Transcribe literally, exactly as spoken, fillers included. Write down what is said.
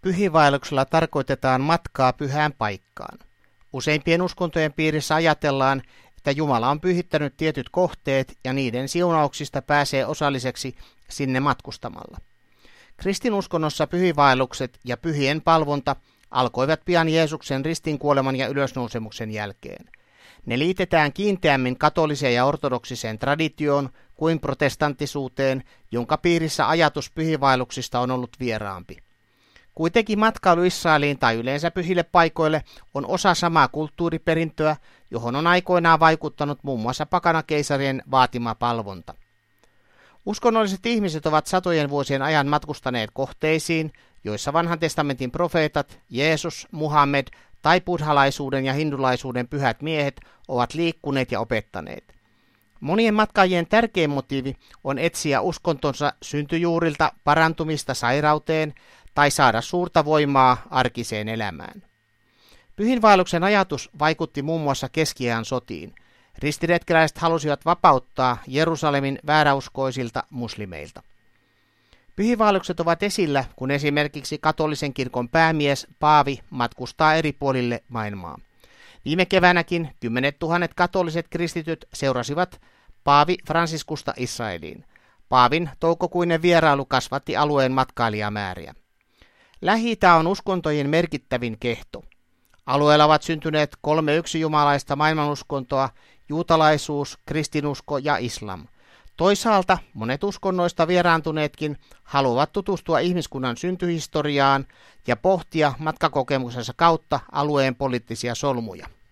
Pyhiinvaelluksella tarkoitetaan matkaa pyhään paikkaan. Useimpien uskontojen piirissä ajatellaan, että Jumala on pyhittänyt tietyt kohteet ja niiden siunauksista pääsee osalliseksi sinne matkustamalla. Kristinuskonnossa pyhiinvaellukset ja pyhien palvonta alkoivat pian Jeesuksen ristinkuoleman ja ylösnousemuksen jälkeen. Ne liitetään kiinteämmin katoliseen ja ortodoksiseen traditioon kuin protestanttisuuteen, jonka piirissä ajatus pyhiinvaelluksista on ollut vieraampi. Kuitenkin matkailu Israeliin tai yleensä pyhille paikoille on osa samaa kulttuuriperintöä, johon on aikoinaan vaikuttanut muun muassa pakanakeisarien vaatima palvonta. Uskonnolliset ihmiset ovat satojen vuosien ajan matkustaneet kohteisiin, joissa vanhan testamentin profeetat, Jeesus, Muhammed tai buddhalaisuuden ja hindulaisuuden pyhät miehet ovat liikkuneet ja opettaneet. Monien matkaajien tärkein motiivi on etsiä uskontonsa syntyjuurilta parantumista sairauteen tai saada suurta voimaa arkiseen elämään. Pyhiinvaelluksen ajatus vaikutti muun muassa keskiajan sotiin. Ristiretkeläiset halusivat vapauttaa Jerusalemin vääräuskoisilta muslimeilta. Pyhiinvaellukset ovat esillä, kun esimerkiksi katolisen kirkon päämies Paavi matkustaa eri puolille maailmaa. Viime keväänäkin kymmenet tuhannet katoliset kristityt seurasivat Paavi Franciscusta Israeliin. Paavin toukokuinen vierailu kasvatti alueen matkailijamääriä. Lähi-itä on uskontojen merkittävin kehto. Alueella ovat syntyneet kolme yksijumalaista maailmanuskontoa, juutalaisuus, kristinusko ja islam. Toisaalta monet uskonnoista vieraantuneetkin haluavat tutustua ihmiskunnan syntyhistoriaan ja pohtia matkakokemuksensa kautta alueen poliittisia solmuja.